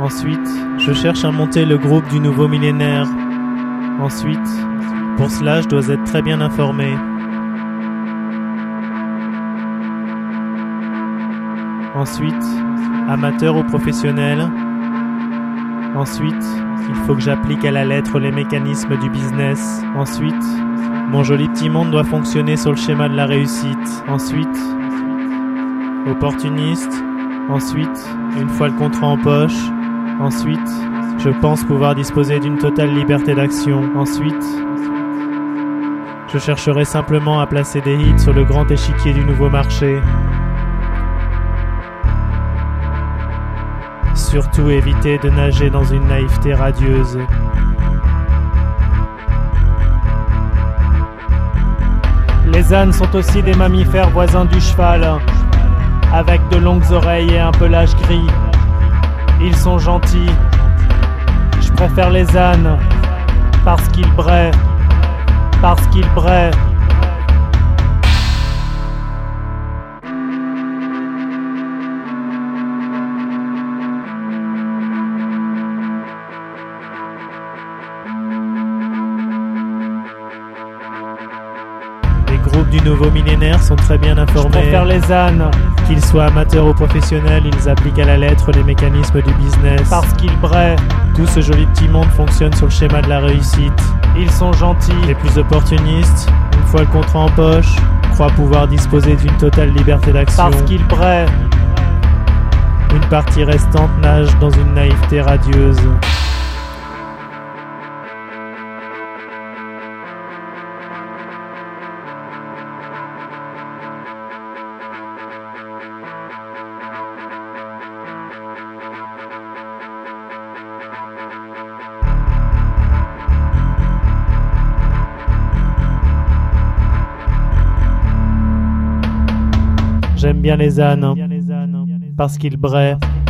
Ensuite, je cherche à monter le groupe du nouveau millénaire. Ensuite, pour cela, je dois être très bien informé. Ensuite, amateur ou professionnel. Ensuite, il faut que j'applique à la lettre les mécanismes du business. Ensuite, mon joli petit monde doit fonctionner sur le schéma de la réussite. Ensuite, opportuniste. Ensuite, une fois le contrat en poche. Ensuite, je pense pouvoir disposer d'une totale liberté d'action. Ensuite, je chercherai simplement à placer des hits sur le grand échiquier du nouveau marché. Surtout éviter de nager dans une naïveté radieuse. Les ânes sont aussi des mammifères voisins du cheval, avec de longues oreilles et un pelage gris. Ils sont gentils. Je préfère les ânes parce qu'ils braient. Parce qu'ils braient. Les groupes du nouveau millénaire sont très bien informés. Je préfère les ânes. Qu'ils soient amateurs ou professionnels, ils appliquent à la lettre les mécanismes du business. Parce qu'ils braient. Tout ce joli petit monde fonctionne sur le schéma de la réussite. Ils sont gentils. Les plus opportunistes, une fois le contrat en poche, croient pouvoir disposer d'une totale liberté d'action. Parce qu'ils braient. Une partie restante nage dans une naïveté radieuse. J'aime bien les ânes, parce qu'ils braient.